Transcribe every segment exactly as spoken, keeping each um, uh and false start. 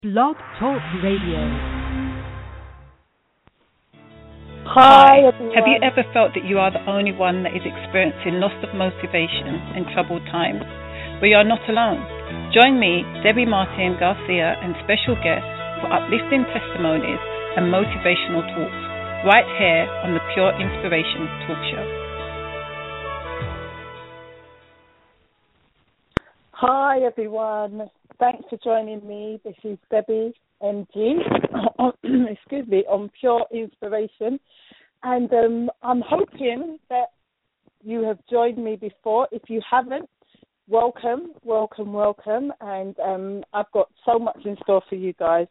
Blog Talk Radio. Hi, everyone. Have you ever felt that you are the only one that is experiencing loss of motivation in troubled times? We are not alone. Join me, Debbie Martin Garcia, and special guests for uplifting testimonies and motivational talks right here on the Pure Inspiration Talk Show. Hi, everyone. Thanks for joining me. This is Debbie M G, excuse me, on Pure Inspiration. And um, I'm hoping that you have joined me before. If you haven't, welcome, welcome, welcome. And um, I've got so much in store for you guys.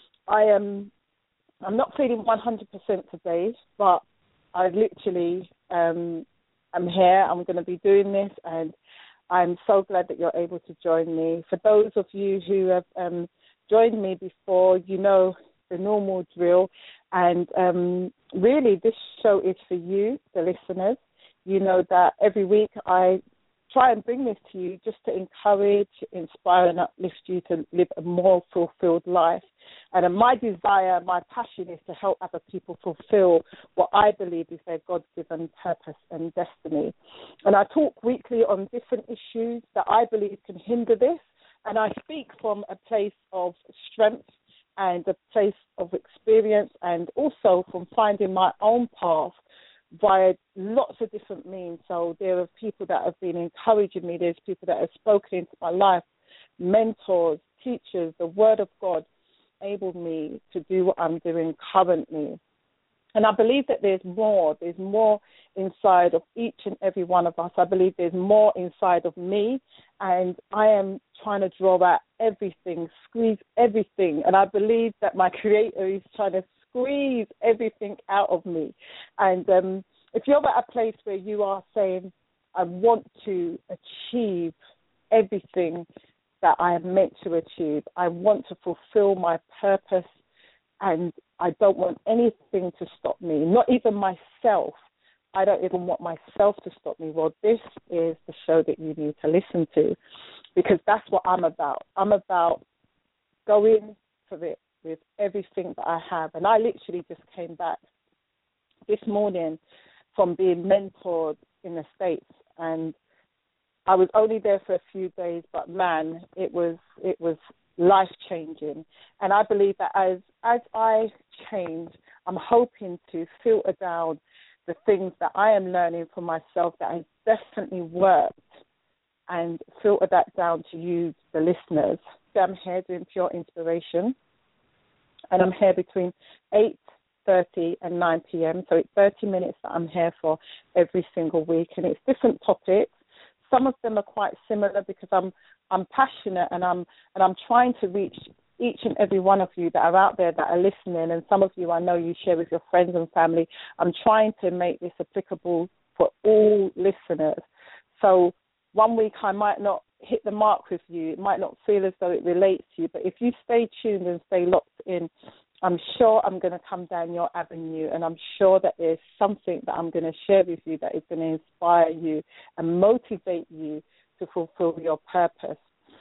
I am, I'm not feeling one hundred percent today, but I literally um, am here. I'm going to be doing this, and I'm so glad that you're able to join me. For those of you who have um, joined me before, you know the normal drill. And um, really, this show is for you, the listeners. You know that every week I try and bring this to you just to encourage, inspire, and uplift you to live a more fulfilled life. And my desire, my passion is to help other people fulfill what I believe is their God-given purpose and destiny. And I talk weekly on different issues that I believe can hinder this. And I speak from a place of strength and a place of experience, and also from finding my own path via lots of different means. So there are people that have been encouraging me. There's people that have spoken into my life, mentors, teachers. The Word of God enabled me to do what I'm doing currently. And I believe that there's more. There's more inside of each and every one of us. I believe there's more inside of me, and I am trying to draw out everything, squeeze everything. And I believe that my Creator is trying to squeeze everything out of me. And um, if you're at a place where you are saying, I want to achieve everything that I am meant to achieve, I want to fulfill my purpose, and I don't want anything to stop me, not even myself. I don't even want myself to stop me. Well, this is the show that you need to listen to, because that's what I'm about. I'm about going for it with everything that I have. And I literally just came back this morning from being mentored in the States, and I was only there for a few days, but man, it was it was life-changing. And I believe that as as I change, I'm hoping to filter down the things that I am learning for myself that has definitely worked, and filter that down to you, the listeners. I'm here doing Pure Inspiration, and I'm here between eight thirty and nine p.m., so it's thirty minutes that I'm here for every single week, and it's different topics. Some of them are quite similar because I'm I'm passionate, and I'm and I'm trying to reach each and every one of you that are out there that are listening, and some of you I know you share with your friends and family. I'm trying to make this applicable for all listeners. So one week I might not hit the mark with you. It might not feel as though it relates to you, but if you stay tuned and stay locked in, I'm sure I'm going to come down your avenue, and I'm sure that there's something that I'm going to share with you that is going to inspire you and motivate you to fulfill your purpose.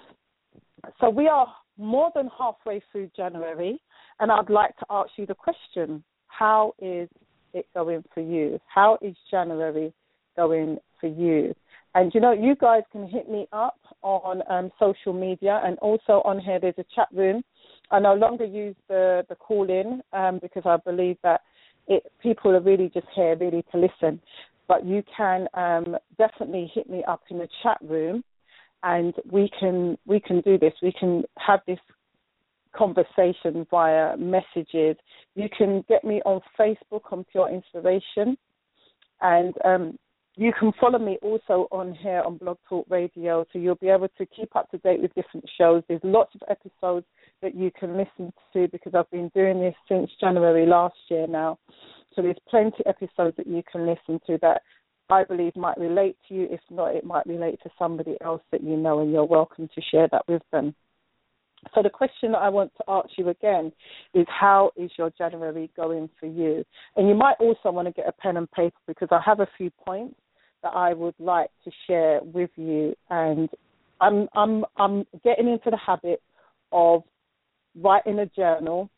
So we are more than halfway through January, and I'd like to ask you the question, how is it going for you? How is January going for you? And, you know, you guys can hit me up on um, social media, and also on here there's a chat room. I no longer use the, the call-in um, because I believe that it, people are really just here really to listen. But you can um, definitely hit me up in the chat room, and we can we can do this. We can have this conversation via messages. You can get me on Facebook on Pure Inspiration, and um, you can follow me also on here on Blog Talk Radio, so you'll be able to keep up to date with different shows. There's lots of episodes that you can listen to because I've been doing this since January last year now. So there's plenty of episodes that you can listen to that I believe might relate to you. If not, it might relate to somebody else that you know, and you're welcome to share that with them. So the question that I want to ask you again is, how is your January going for you? And you might also want to get a pen and paper, because I have a few points that I would like to share with you. And I'm I'm I'm getting into the habit of write in a journal.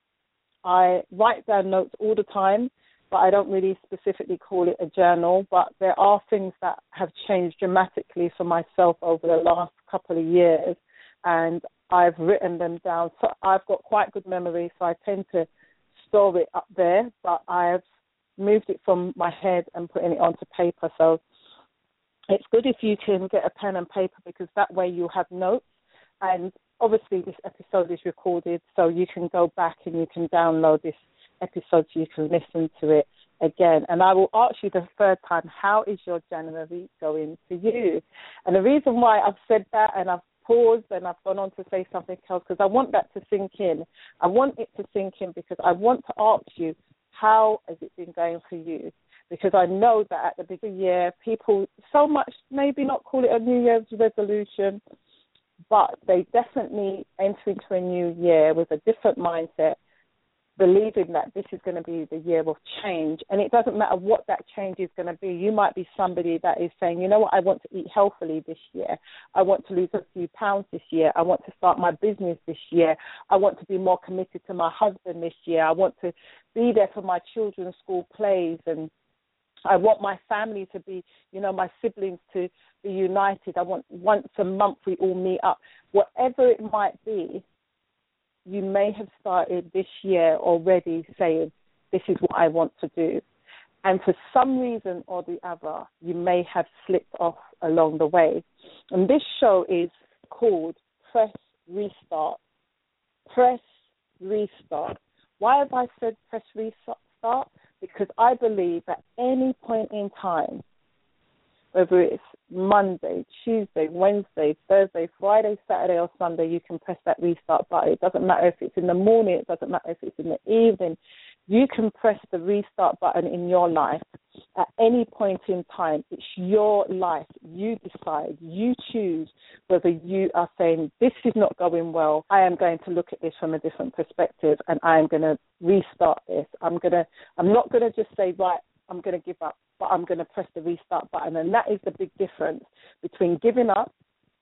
I write down notes all the time, but I don't really specifically call it a journal. But there are things that have changed dramatically for myself over the last couple of years, and I've written them down. So I've got quite good memory, so I tend to store it up there, but I've moved it from my head and putting it onto paper. So it's good if you can get a pen and paper, because that way you have notes. And obviously this episode is recorded, so you can go back and you can download this episode so you can listen to it again. And I will ask you the third time, how is your January going for you? And the reason why I've said that and I've paused and I've gone on to say something else, because I want that to sink in. I want it to sink in because I want to ask you, how has it been going for you? Because I know that at the beginning of the year, people so much, maybe not call it a New Year's resolution, but they definitely enter into a new year with a different mindset, believing that this is going to be the year of change. And it doesn't matter what that change is going to be. You might be somebody that is saying, you know what, I want to eat healthily this year. I want to lose a few pounds this year. I want to start my business this year. I want to be more committed to my husband this year. I want to be there for my children's school plays, and I want my family to be, you know, my siblings to be united. I want once a month we all meet up. Whatever it might be, you may have started this year already saying, this is what I want to do. And for some reason or the other, you may have slipped off along the way. And this show is called Press Restart. Press Restart. Why have I said press restart? Because I believe at any point in time, whether it's Monday, Tuesday, Wednesday, Thursday, Friday, Saturday, or Sunday, you can press that restart button. It doesn't matter if it's in the morning, it doesn't matter if it's in the evening. You can press the restart button in your life at any point in time. It's your life. You decide. You choose whether you are saying, this is not going well. I am going to look at this from a different perspective, and I am going to restart this. I'm going to, I'm not going to just say, right, I'm going to give up, but I'm going to press the restart button. And that is the big difference between giving up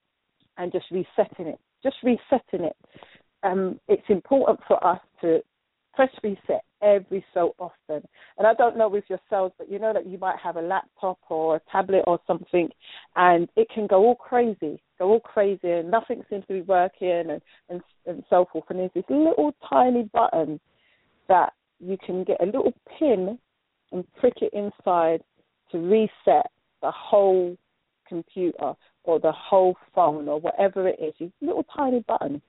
and just resetting it. Just resetting it. Um, it's important for us to press reset every so often. And I don't know with yourselves, but you know that you might have a laptop or a tablet or something, and it can go all crazy, go all crazy, and nothing seems to be working, and, and, and so forth. And there's this little tiny button that you can get a little pin and prick it inside to reset the whole computer or the whole phone or whatever it is. It's a little tiny button.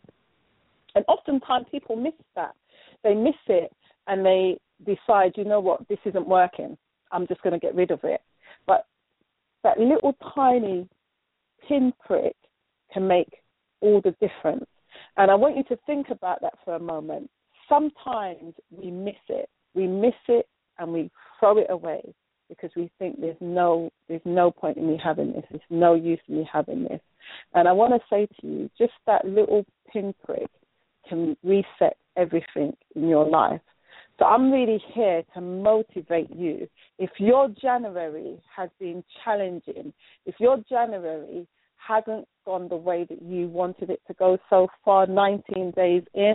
And oftentimes people miss that. They miss it and they decide, you know what, this isn't working. I'm just going to get rid of it. But that little tiny pinprick can make all the difference. And I want you to think about that for a moment. Sometimes we miss it. We miss it and we throw it away because we think there's no there's no point in me having this. There's no use in me having this. And I want to say to you, just that little pinprick can reset everything in your life. So I'm really here to motivate you. If your January has been challenging, if your January hasn't gone the way that you wanted it to go so far, nineteen days in,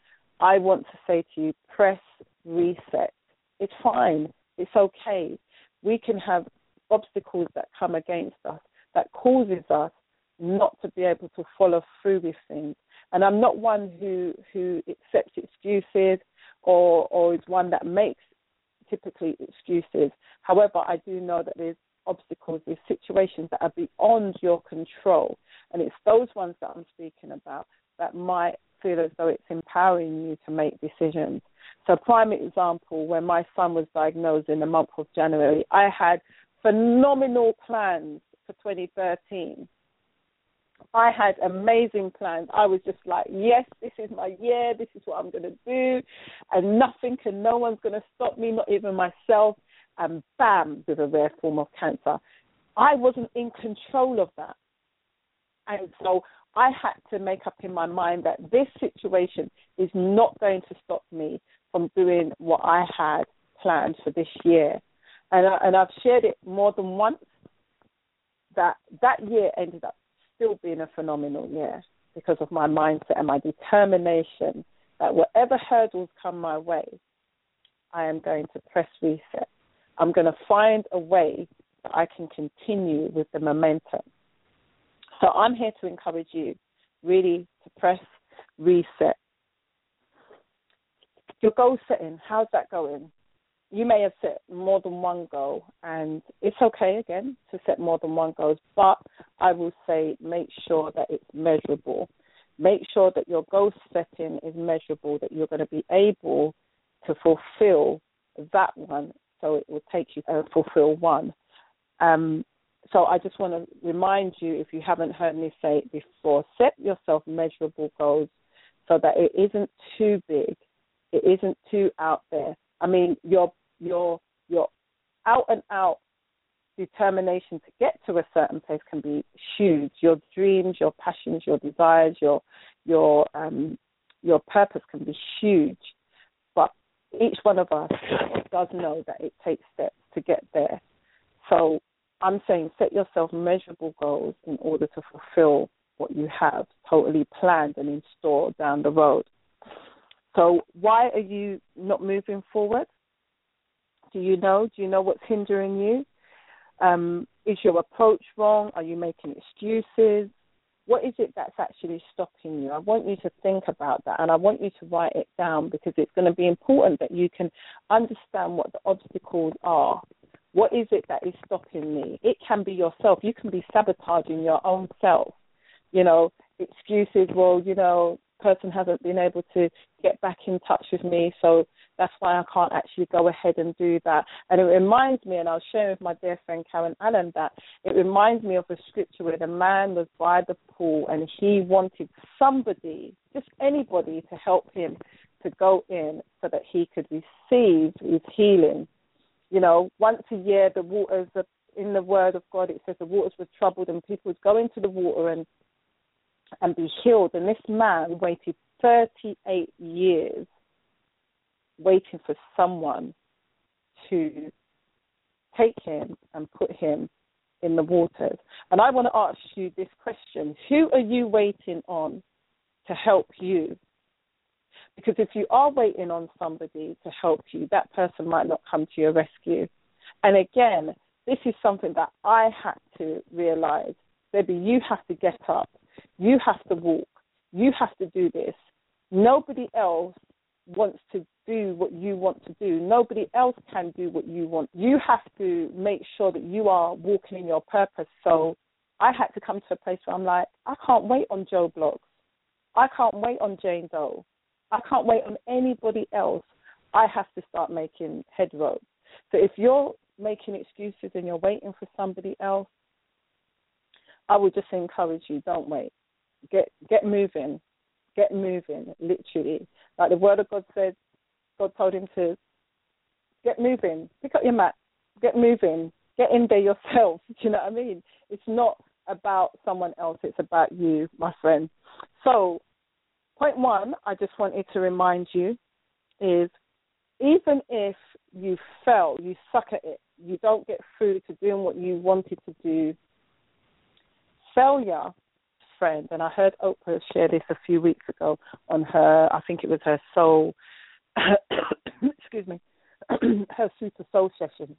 I want to say to you, press reset. It's fine. It's okay. We can have obstacles that come against us that causes us not to be able to follow through with things. And I'm not one who, who accepts excuses or, or is one that makes typically excuses. However, I do know that there's obstacles, there's situations that are beyond your control. And it's those ones that I'm speaking about that might feel as though it's empowering you to make decisions. So prime example, when my son was diagnosed in the month of January, I had phenomenal plans for twenty thirteen. I had amazing plans. I was just like, yes, this is my year. This is what I'm going to do. And nothing and no one's going to stop me, not even myself. And bam, with a rare form of cancer. I wasn't in control of that. And so I had to make up in my mind that this situation is not going to stop me from doing what I had planned for this year. And, I, and I've shared it more than once, that that year ended up still being a phenomenal year because of my mindset and my determination that whatever hurdles come my way, I am going to press reset. I'm going to find a way that I can continue with the momentum. So I'm here to encourage you really to press reset. Your goal setting, how's that going? You may have set more than one goal, and it's okay, again, to set more than one goal, but I will say make sure that it's measurable. Make sure that your goal setting is measurable, that you're going to be able to fulfill that one, so it will take you to fulfill one. Um, so I just want to remind you, if you haven't heard me say it before, set yourself measurable goals so that it isn't too big, it isn't too out there. I mean, your your your out and out determination to get to a certain place can be huge. Your dreams, your passions, your desires, your your um, your purpose can be huge. But each one of us does know that it takes steps to get there. So I'm saying set yourself measurable goals in order to fulfill what you have totally planned and in store down the road. So why are you not moving forward? Do you know? Do you know what's hindering you? Um, is your approach wrong? Are you making excuses? What is it that's actually stopping you? I want you to think about that, and I want you to write it down, because it's going to be important that you can understand what the obstacles are. What is it that is stopping me? It can be yourself. You can be sabotaging your own self. You know, excuses, well, you know, person hasn't been able to get back in touch with me, so that's why I can't actually go ahead and do that. And it reminds me, and I was sharing with my dear friend Karen Allen, that it reminds me of a scripture where the man was by the pool and he wanted somebody, just anybody, to help him to go in so that he could receive his healing. You know, once a year, the waters, in the Word of God, it says the waters were troubled and people would go into the water and and be healed. And this man waited thirty-eight years waiting for someone to take him and put him in the waters. And I want to ask you this question: who are you waiting on to help you? Because if you are waiting on somebody to help you, that person might not come to your rescue. And again, this is something that I had to realize. Baby, you have to get up. You have to walk. You have to do this. Nobody else wants to do what you want to do. Nobody else can do what you want. You have to make sure that you are walking in your purpose. So I had to come to a place where I'm like, I can't wait on Joe Bloggs. I can't wait on Jane Doe. I can't wait on anybody else. I have to start making headroads. So if you're making excuses and you're waiting for somebody else, I would just encourage you, don't wait. Get get moving. Get moving, literally. Like the Word of God said, God told him to get moving. Pick up your mat. Get moving. Get in there yourself. Do you know what I mean? It's not about someone else. It's about you, my friend. So point one, I just wanted to remind you is even if you fail, you suck at it, you don't get through to doing what you wanted to do, failure, friend, and I heard Oprah share this a few weeks ago on her, I think it was her soul, excuse me, her super soul session,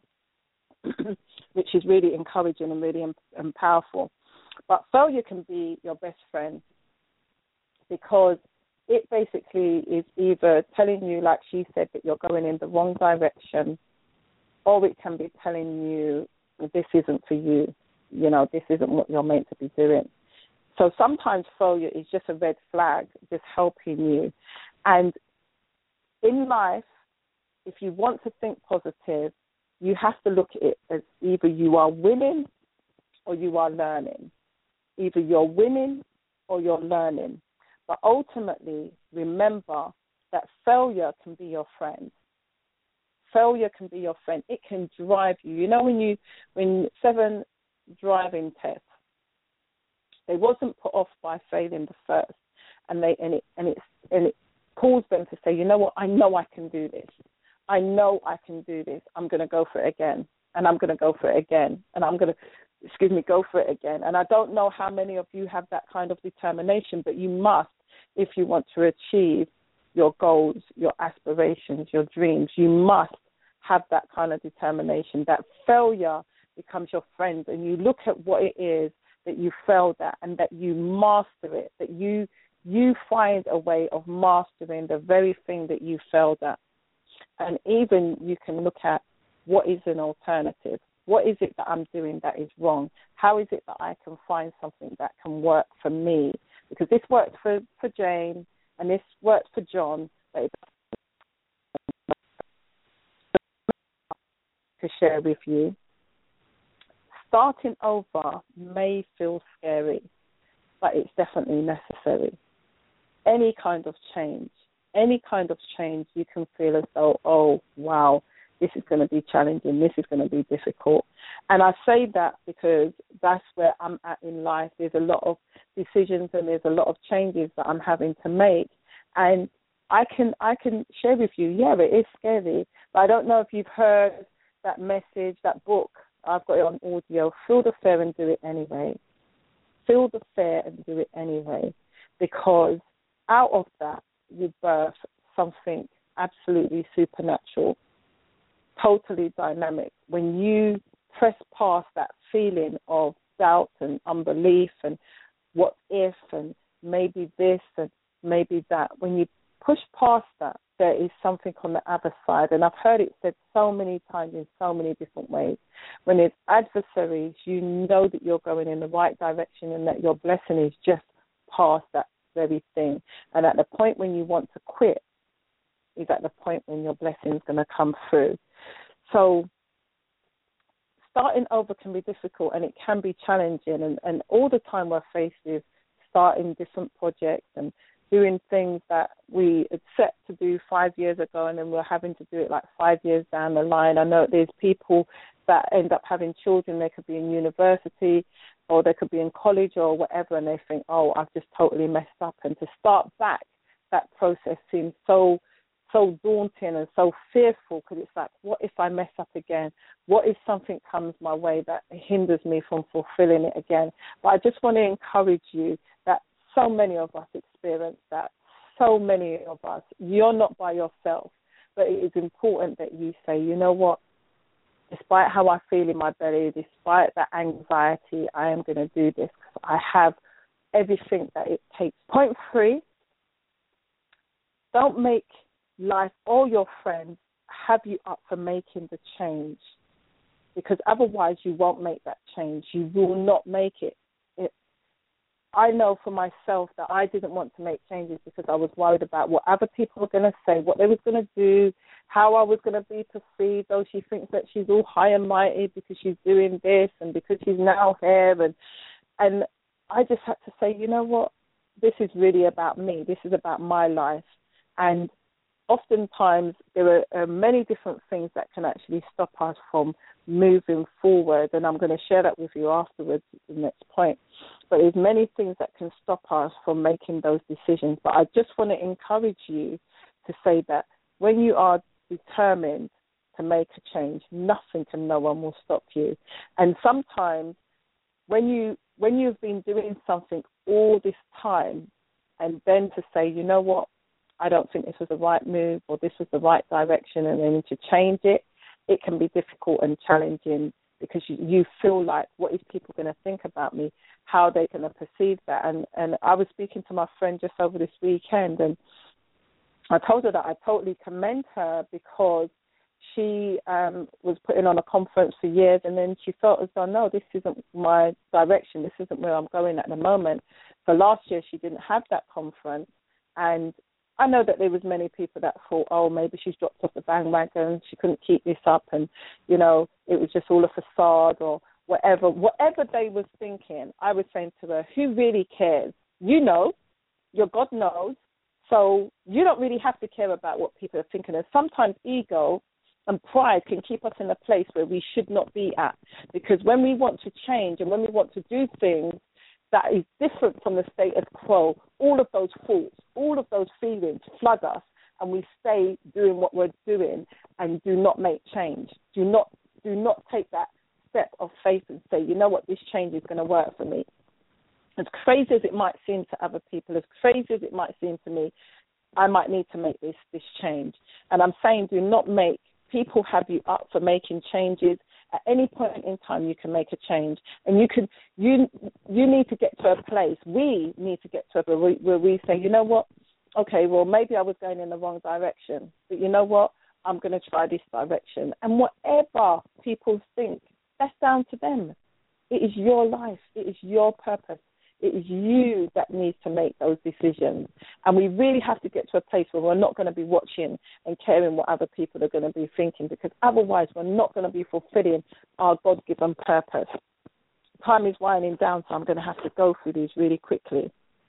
which is really encouraging and really and powerful. But failure can be your best friend, because it basically is either telling you, like she said, that you're going in the wrong direction, or it can be telling you this isn't for you. You know, this isn't what you're meant to be doing. So sometimes failure is just a red flag, just helping you. And in life, if you want to think positive, you have to look at it as either you are winning or you are learning. Either you're winning or you're learning. But ultimately, remember that failure can be your friend. Failure can be your friend. It can drive you. You know, when you, when seven driving tests, they wasn't put off by failing the first, and they and it and it and it caused them to say, you know what, I know I can do this. I know I can do this. I'm going to go for it again, and I'm going to go for it again, and I'm going to, excuse me, go for it again. And I don't know how many of you have that kind of determination, but you must if you want to achieve your goals, your aspirations, your dreams. You must have that kind of determination. That failure becomes your friend, and you look at what it is that you failed at and that you master it, that you you find a way of mastering the very thing that you failed at. And even you can look at what is an alternative. What is it that I'm doing that is wrong? How is it that I can find something that can work for me? Because this worked for, for Jane and this worked for John, but it's to share with you. Starting over may feel scary, but it's definitely necessary. Any kind of change, any kind of change, you can feel as though, oh, wow, this is going to be challenging, this is going to be difficult. And I say that because that's where I'm at in life. There's a lot of decisions and there's a lot of changes that I'm having to make. And I can I can share with you, yeah, it is scary, but I don't know if you've heard that message, that book. I've got it on audio. Feel the fear and do it anyway. Feel the fear and do it anyway, because out of that you birth something absolutely supernatural, totally dynamic. When you press past that feeling of doubt and unbelief and what if and maybe this and maybe that, when you push past that, there is something on the other side. And I've heard it said so many times in so many different ways. When there's adversaries, you know that you're going in the right direction and that your blessing is just past that very thing. And at the point when you want to quit is at the point when your blessing is going to come through. So starting over can be difficult and it can be challenging. And, and all the time we're faced with starting different projects and doing things that we had set to do five years ago, and then we're having to do it like five years down the line. I know there's people that end up having children. They could be in university or they could be in college or whatever, and they think, oh, I've just totally messed up. And to start back, that process seems so, so daunting and so fearful, because it's like, what if I mess up again? What if something comes my way that hinders me from fulfilling it again? But I just want to encourage you that so many of us experience that. So many of us. You're not by yourself. But it is important that you say, you know what? Despite how I feel in my belly, despite that anxiety, I am going to do this because I have everything that it takes. Point three, don't make life or your friends have you up for making the change, because otherwise you won't make that change. You will not make it. I know for myself that I didn't want to make changes because I was worried about what other people were going to say, what they were going to do, how I was going to be perceived. Oh, she thinks that she's all high and mighty because she's doing this and because she's now here. And, and I just had to say, you know what, this is really about me. This is about my life. And oftentimes there are uh, many different things that can actually stop us from moving forward, and I'm going to share that with you afterwards, the next point. But there's many things that can stop us from making those decisions. But I just want to encourage you to say that when you are determined to make a change, nothing and no one will stop you. And sometimes when you when you've been doing something all this time, and then to say, you know what, I don't think this was the right move or this was the right direction, and then to change it, it can be difficult and challenging because you, you feel like, what is people going to think about me? How are they going to perceive that? And, and I was speaking to my friend just over this weekend, and I told her that I totally commend her because she um, was putting on a conference for years, and then she felt as though, no, this isn't my direction. This isn't where I'm going at the moment. So last year she didn't have that conference, and I know that there was many people that thought, oh, maybe she's dropped off the bandwagon, she couldn't keep this up, and, you know, it was just all a facade or whatever. Whatever they was thinking, I was saying to her, who really cares? You know, your God knows, so you don't really have to care about what people are thinking. And sometimes ego and pride can keep us in a place where we should not be at, because when we want to change and when we want to do things that is different from the status quo, all of those thoughts, all of those feelings flood us, and we stay doing what we're doing and do not make change. Do not do not take that step of faith and say, you know what, this change is going to work for me. As crazy as it might seem to other people, as crazy as it might seem to me, I might need to make this, this change. And I'm saying do not make people have you up for making changes. At any point in time, you can make a change. And you can, you, you need to get to a place, we need to get to a place where we, where we say, you know what, okay, well, maybe I was going in the wrong direction, but you know what, I'm going to try this direction. And whatever people think, that's down to them. It is your life. It is your purpose. It is you that needs to make those decisions. And we really have to get to a place where we're not going to be watching and caring what other people are going to be thinking, because otherwise we're not going to be fulfilling our God-given purpose. Time is winding down, so I'm going to have to go through these really quickly.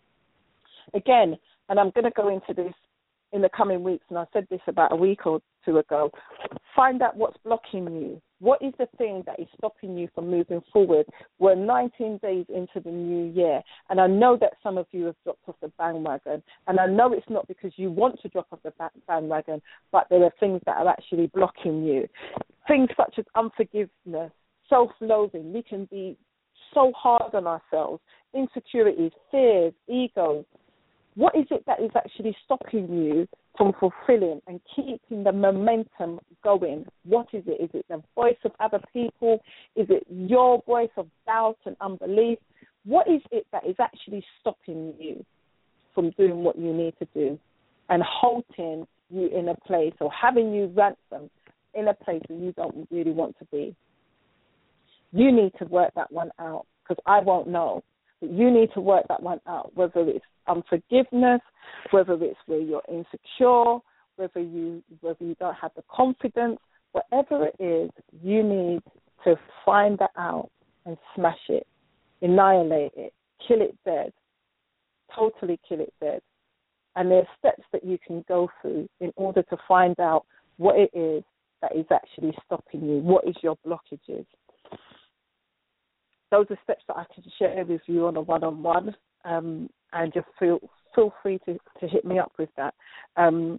Again, and I'm going to go into this in the coming weeks, and I said this about a week or two ago, find out what's blocking you. What is the thing that is stopping you from moving forward? We're nineteen days into the new year, and I know that some of you have dropped off the bandwagon, and I know it's not because you want to drop off the bandwagon, but there are things that are actually blocking you. Things such as unforgiveness, self-loathing. We can be so hard on ourselves, insecurities, fears, egos. What is it that is actually stopping you from fulfilling and keeping the momentum going? What is it? Is it the voice of other people? Is it your voice of doubt and unbelief? What is it that is actually stopping you from doing what you need to do and holding you in a place or having you ransomed in a place where you don't really want to be? You need to work that one out, because I won't know. But you need to work that one out, whether it's unforgiveness, whether it's where you're insecure, whether you whether you don't have the confidence, whatever it is, you need to find that out and smash it, annihilate it, kill it dead, totally kill it dead. And there's steps that you can go through in order to find out what it is that is actually stopping you, what is your blockages. Those are steps that I can share with you on a one-on-one, um, and just feel feel free to, to hit me up with that. Um,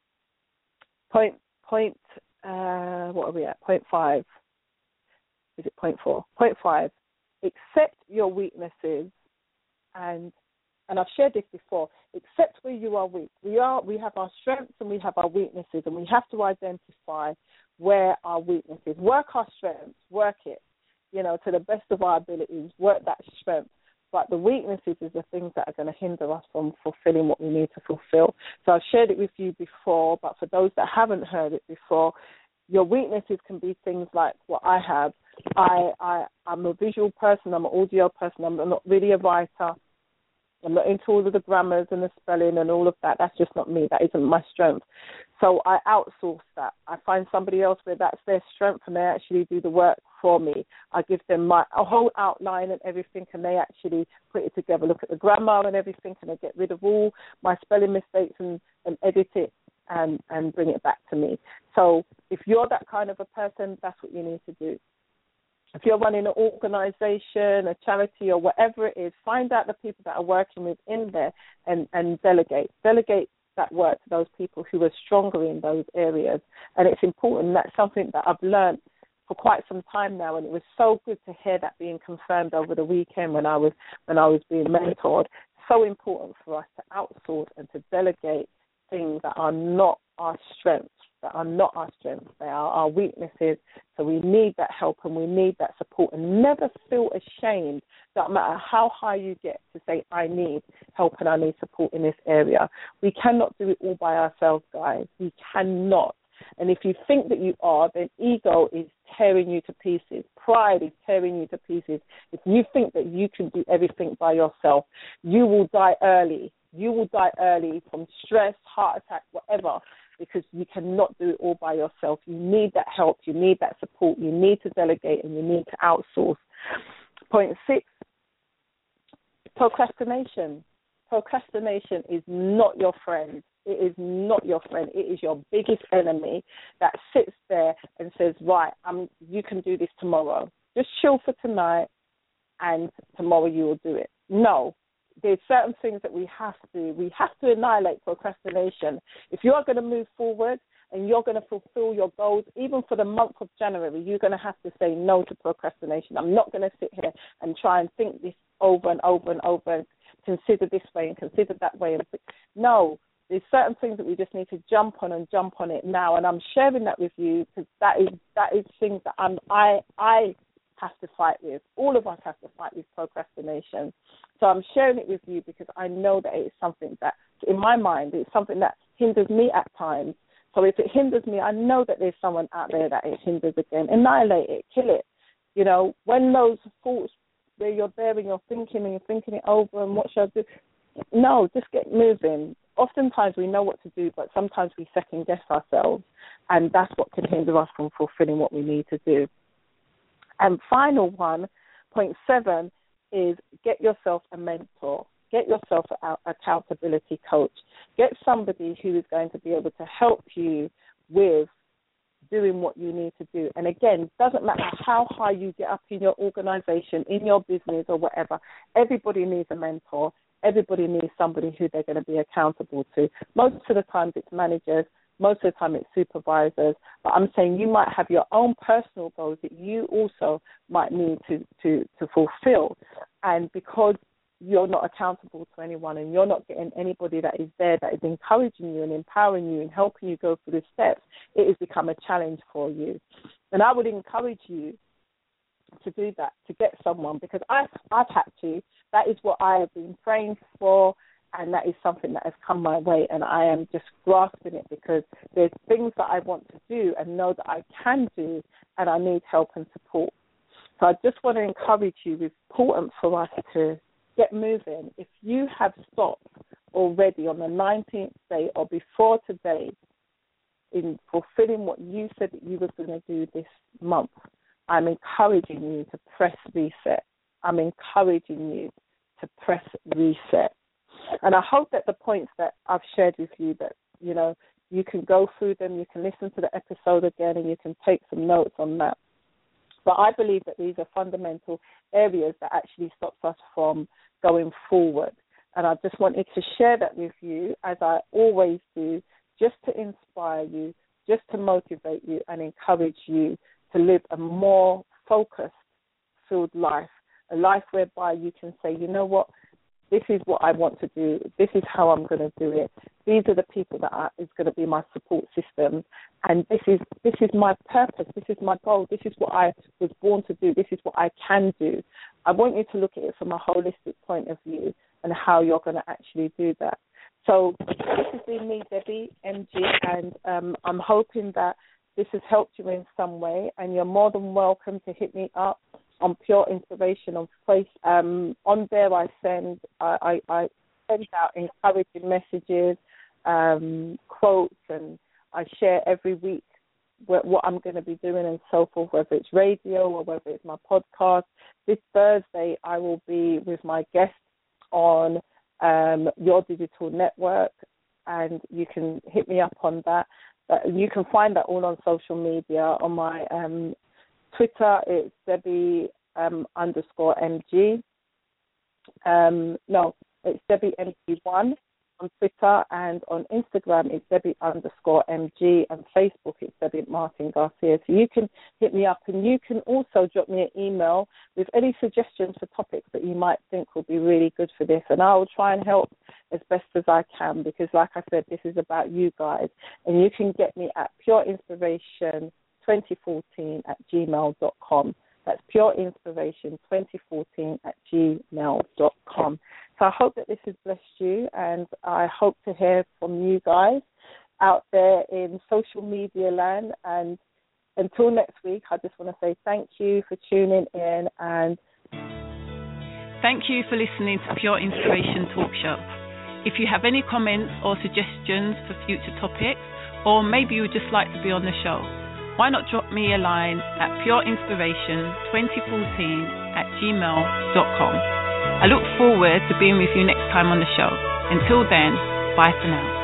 point, point, uh, what are we at? Point five. Is it point four? Point five. Accept your weaknesses, and and I've shared this before. Accept where you are weak. We are we have our strengths and we have our weaknesses, and we have to identify where our weaknesses. Work our strengths. Work it. You know, to the best of our abilities, work that strength. But the weaknesses is the things that are going to hinder us from fulfilling what we need to fulfill. So I've shared it with you before, but for those that haven't heard it before, your weaknesses can be things like what I have. I, I, I'm a visual person, I'm an audio person, I'm not really a writer. I'm not into all of the grammars and the spelling and all of that. That's just not me. That isn't my strength. So I outsource that. I find somebody else where that's their strength and they actually do the work for me. I give them my a whole outline and everything, and they actually put it together, look at the grammar and everything, and they get rid of all my spelling mistakes and, and edit it and, and bring it back to me. So if you're that kind of a person, that's what you need to do. If you're running an organization, a charity, or whatever it is, find out the people that are working with in there and, and delegate. Delegate that work to those people who are stronger in those areas. And it's important. That's something that I've learned for quite some time now, and it was so good to hear that being confirmed over the weekend when I was when I was being mentored. So important for us to outsource and to delegate things that are not our strengths. That are not our strengths, they are our weaknesses. So we need that help and we need that support. And never feel ashamed, no matter how high you get, to say, I need help and I need support in this area. We cannot do it all by ourselves, guys. We cannot. And if you think that you are, then ego is tearing you to pieces. Pride is tearing you to pieces. If you think that you can do everything by yourself, you will die early. You will die early from stress, heart attack, whatever, because you cannot do it all by yourself. You need that help. You need that support. You need to delegate and you need to outsource. Point six, procrastination. Procrastination is not your friend. It is not your friend. It is your biggest enemy that sits there and says, right, I'm, you can do this tomorrow. Just chill for tonight and tomorrow you will do it. No. There's certain things that we have to, we have to annihilate procrastination. If you are going to move forward and you're going to fulfill your goals, even for the month of January, you're going to have to say no to procrastination. I'm not going to sit here and try and think this over and over and over and consider this way and consider that way. No, There's certain things that we just need to jump on and jump on it now. And I'm sharing that with you because that is that is things that I'm, I I have to fight with. All of us have to fight with procrastination. So I'm sharing it with you because I know that it's something that, in my mind, it's something that hinders me at times. So if it hinders me, I know that there's someone out there that it hinders again. Annihilate it, kill it. You know, when those thoughts where you're there and you're thinking and you're thinking it over and what should I do? No, just get moving. Oftentimes we know what to do, but sometimes we second guess ourselves, and that's what can hinder us from fulfilling what we need to do. And final one, point seven, is get yourself a mentor. Get yourself an accountability coach. Get somebody who is going to be able to help you with doing what you need to do. And again, it doesn't matter how high you get up in your organization, in your business or whatever, everybody needs a mentor. Everybody needs somebody who they're going to be accountable to. Most of the time it's managers. Most of the time it's supervisors. But I'm saying you might have your own personal goals that you also might need to, to, to fulfill. And because you're not accountable to anyone and you're not getting anybody that is there that is encouraging you and empowering you and helping you go through the steps, it has become a challenge for you. And I would encourage you to do that, to get someone, because I've, I've had to. That is what I have been praying for, and that is something that has come my way, and I am just grasping it because there's things that I want to do and know that I can do, and I need help and support. So I just want to encourage you, it's important for us to get moving. If you have stopped already on the nineteenth day or before today in fulfilling what you said that you were going to do this month, I'm encouraging you to press reset. I'm encouraging you to press reset. And I hope that the points that I've shared with you, that, you know, you can go through them, you can listen to the episode again, and you can take some notes on that. But I believe that these are fundamental areas that actually stops us from going forward. And I just wanted to share that with you, as I always do, just to inspire you, just to motivate you and encourage you to live a more focused, filled life, a life whereby you can say, you know what, this is what I want to do. This is how I'm going to do it. These are the people that are, is going to be my support system. And this is this is my purpose. This is my goal. This is what I was born to do. This is what I can do. I want you to look at it from a holistic point of view and how you're going to actually do that. So this has been me, Debbie, M G, and um, I'm hoping that this has helped you in some way, and you're more than welcome to hit me up on Pure Inspiration on face. Um, on there, I send I, I, I send out encouraging messages, um, quotes, and I share every week what, what I'm going to be doing and so forth, whether it's radio or whether it's my podcast. This Thursday, I will be with my guest on um, Your Digital Network, and you can hit me up on that. But you can find that all on social media. On my um, Twitter, it's Debbie um, underscore M G. Um, no, it's Debbie M G one on Twitter, and on Instagram, it's Debbie underscore M G, and Facebook, it's Debbie Martin Garcia. So you can hit me up, and you can also drop me an email with any suggestions for topics that you might think will be really good for this, and I will try and help as best as I can, because like I said, this is about you guys, and you can get me at pure inspiration twenty fourteen at gmail dot com. That's pure inspiration twenty fourteen at gmail dot com. So I hope that this has blessed you, and I hope to hear from you guys out there in social media land. And until next week, I just want to say thank you for tuning in. And thank you for listening to Pure Inspiration Talk Show. If you have any comments or suggestions for future topics, or maybe you would just like to be on the show, why not drop me a line at pure inspiration twenty fourteen at gmail dot com. I look forward to being with you next time on the show. Until then, bye for now.